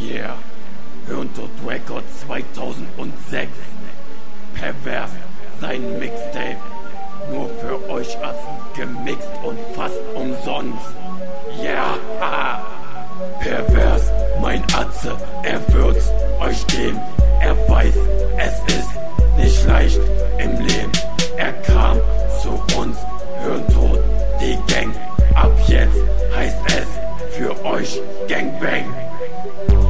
Yeah, Hirntod Record 2006. Pervers, sein Mixtape. Nur für euch Atzen, gemixt und fast umsonst. Yeah, Pervers, mein Atze, er wird's euch geben. Er weiß, es ist nicht leicht im Leben. Er kam zu uns, Hirntod, die Gang. Ab jetzt heißt es für euch Gangbang.